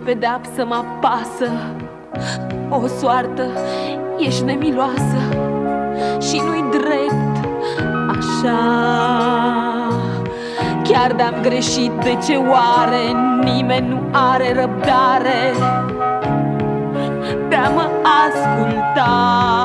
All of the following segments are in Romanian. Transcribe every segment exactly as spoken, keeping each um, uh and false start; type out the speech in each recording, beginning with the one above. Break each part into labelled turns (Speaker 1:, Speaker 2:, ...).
Speaker 1: pedeapsă mă apasă. O soartă, ești nemiloasă și nu-i drept așa. Chiar de-am greșit, de ce oare nimeni nu are răbdare de-a mă asculta?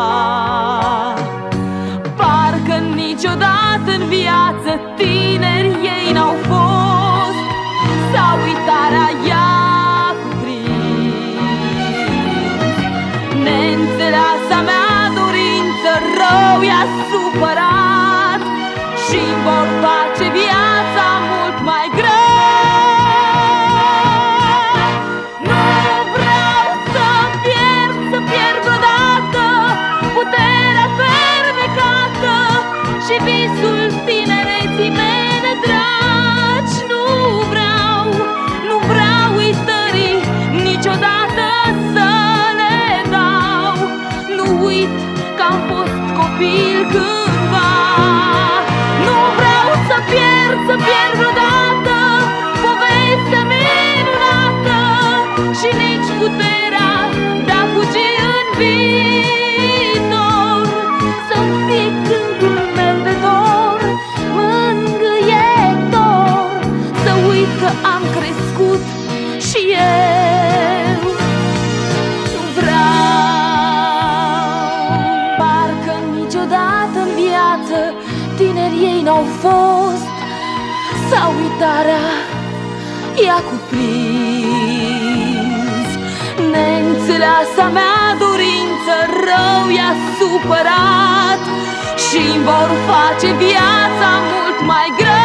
Speaker 1: Parcă niciodată în viață tineri ei n-au fost, sau uitarea i-a cuprins. Neînțeleasa mea dorință rău i-a supărat și-mi vor face viața mult mai grea. Nu vreau să pierd, să pierd vreodată puterea fermecată și visul tinereții mele dragi. Nu vreau, nu vreau uitării niciodată să le dau. Nu uit că am fost copil cândva. Nu vreau să pierd, să pierd vreodată povestea minunată și nici puterea de a fugi în viitor. Să-mi fii câmpul meu de dor, mângâietor. Să uit că am crescut și eu vreau. Parcă niciodată în viață tineri ei n-au fost, sau uitarea i-a cuprins. Neînțeleasa mea dorință rău i-a supărat și-mi vor face viața mult mai grea.